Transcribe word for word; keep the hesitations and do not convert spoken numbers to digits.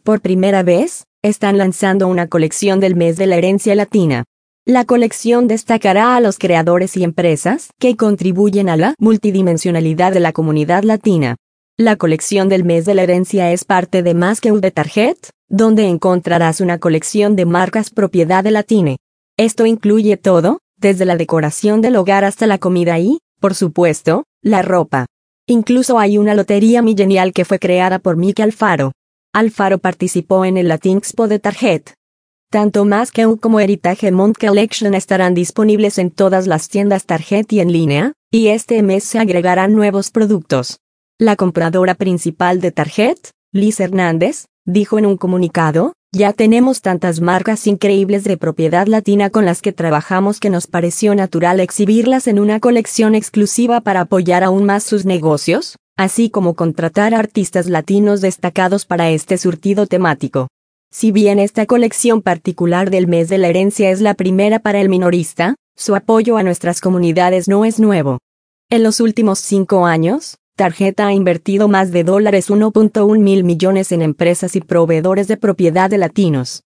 Por primera vez, están lanzando una colección del mes de la herencia latina. La colección destacará a los creadores y empresas que contribuyen a la multidimensionalidad de la comunidad latina. La colección del mes de la herencia es parte de Más que U de Target, donde encontrarás una colección de marcas propiedad de Latine. Esto incluye todo, desde la decoración del hogar hasta la comida y, por supuesto, la ropa. Incluso hay una lotería millennial que fue creada por Miki Alfaro. Alfaro participó en el Latinxpo de Target. Tanto Más que U como Heritage Month Collection estarán disponibles en todas las tiendas Target y en línea, y este mes se agregarán nuevos productos. La compradora principal de Target, Liz Hernández, dijo en un comunicado: "Ya tenemos tantas marcas increíbles de propiedad latina con las que trabajamos que nos pareció natural exhibirlas en una colección exclusiva para apoyar aún más sus negocios, así como contratar a artistas latinos destacados para este surtido temático". Si bien esta colección particular del mes de la herencia es la primera para el minorista, su apoyo a nuestras comunidades no es nuevo. En los últimos cinco años, Target ha invertido más de dólares uno punto uno mil millones en empresas y proveedores de propiedad de latinos.